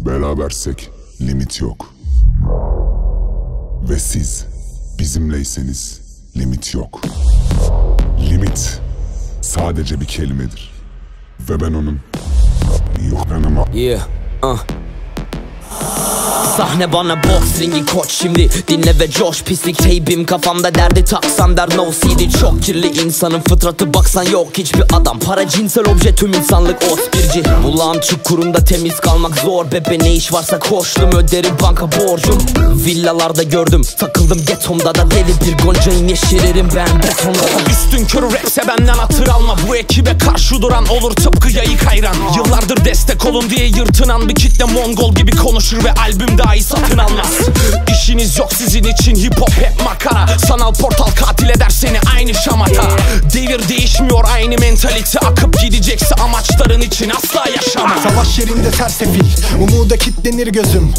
Berabersek limit yok. Ve siz bizimleyseniz limit yok. Limit sadece bir kelimedir. Ve ben onun yok yanıma. Sahne bana box ringi koç şimdi. Dinle ve coş, pislik teybim kafamda, derdi taksan der no CD. Çok kirli insanın fıtratı, baksan yok hiçbir adam. Para cinsel obje, tüm insanlık ospirci. Bulağım çukurunda temiz kalmak zor. Bebe ne iş varsa koştum, öderim banka borcum. Villalarda gördüm, takıldım getomda da. Deli bir goncayım, yeşeririm ben betonda da. Üstün körü rapse benden hatır alma. Bu ekibe karşı duran olur tıpkı yayık hayran. Yıllardır destek olun diye yırtınan bir kitle Mongol gibi konuşur ve albüm dahi satın almaz. İşiniz yok sizin için, hip hop hep makara. Sanal portal katil eder seni aynı şamata. Devir değişmiyor, aynı mentalite. Akıp gidecekse amaçların için asla yaşama. Savaş yerinde sersefil, umuda kitlenir gözüm.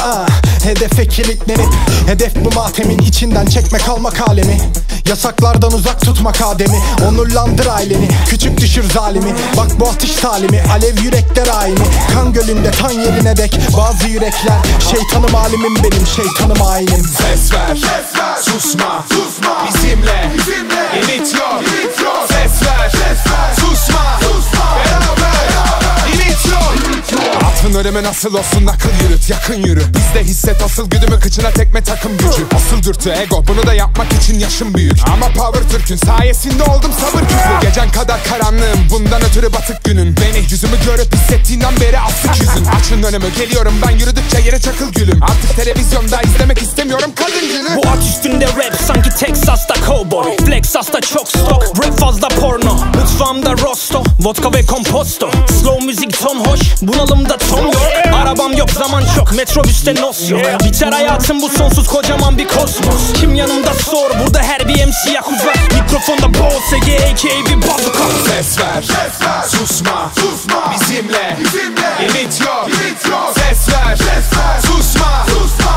Hedefe kilitlenip, hedef bu matemin içinden çekme kalmak alemi. Yasaklardan uzak tutmak ademi, onurlandır aileni, küçük düşür zalimi. Bak bu atış talimi, alev yürekler aynı. Kan gölünde tan yerine dek bazı yürekler. Şeytanım halimim benim, şeytanım hayinim. Ses ver, susma, bizimle, limit yok. Ses ver, susma, beraber, limit yok. Atın önemi nasıl olsun, akıl yürüt, yakın yürü. Bizde hisset asıl güdümü, kıçına tekme takım gücü. Asıl dürtü ego, bunu da yapmak için yaşım büyük. Ama power Türk'ün sayesinde oldum sabır küfü. Gecen kadar karanlığım, bundan ötürü batık günün. Beni yüzümü görüp hissettiğinden beri asık yüzün. Açın önümü, geliyorum ben yürüdükçe yere çakıl gülüm. Artık televizyonda izlemek istemiyorum kadın günü. Bu at üstünde rap sanki Texas'ta cowboy. Flexas'ta çok stok, rap fazla porno. Mutfağımda rosto, vodka ve komposto. Slow müzik ton hoş, bunalımda ton yok. Arabam yok, zaman çok, metrobüste nos yok. Biter hayatım bu sonsuz kocaman bir kosmos. Kim yanımda sor, burada her bir MC yakuza. Mikrofonda Boğaz Ege a.k.a. bir bazuka. Ses ver, susma, bizimle, limit yok. Ses ver, susma,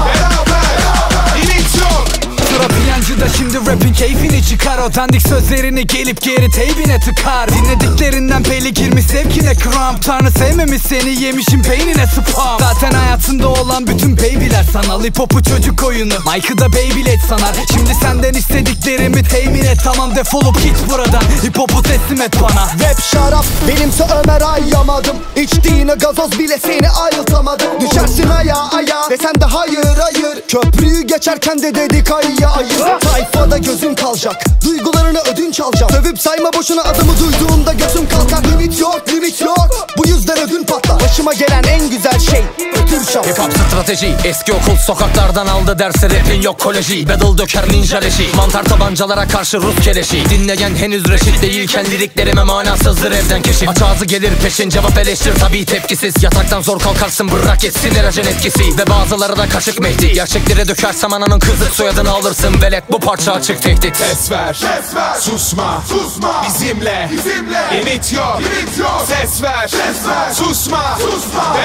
beraber, limit yok. Sıra piyancıda şimdi rapin keyfini çıkar. O dandik sözlerini gelip geri teybine tıkar. Dinlediklerinden peli girmiş zevkine kramp. Tanrı sevmemiş seni, yemişim beynine spam. Zaten hayatında olan bütün babyler sanal. Hip hop'u çocuk oyunu, Mike'ı da Beyblade sanar. Şimdi senden istediklerimi temin et, tamam defolup git buradan. Hip hop'u teslim et bana. Rap şarap, benimse Ömer ayamadım. İçtiğine gazoz bile seni ayıltamadım. Düşersin ayağa ve sen de hayır. Köprüyü geçerken de dedik ayır. Sayfada gözün kalacak, duygularını ödünç alacak. Sövüp sayma boşuna adımı duyduğumda gözüm kalkar. Limit yok, bu yüzden ödün patlar. Başıma gelen en güzel şey ötür şap. Hip hop strateji, eski okul sokaklardan aldı dersi. Rapin yok koleji, battle döker ninja leşi. Mantar tabancalara karşı Rus keleşi. Dinleyen henüz reşit değilken liriklerime manasızdır evden keşif. Aç ağzı gelir peşin, cevap eleştir tabii tepkisiz. Yataktan zor kalkarsın, bırak etsin erajen etkisi. Ve bazıları da kaşık Mehdi. Gerçekleri dökersem ananın kızlık soyadını alırsın velet, bu parça açık tehdit. Ses ver, susma, bizimle, limit yok. Ses ver, susma,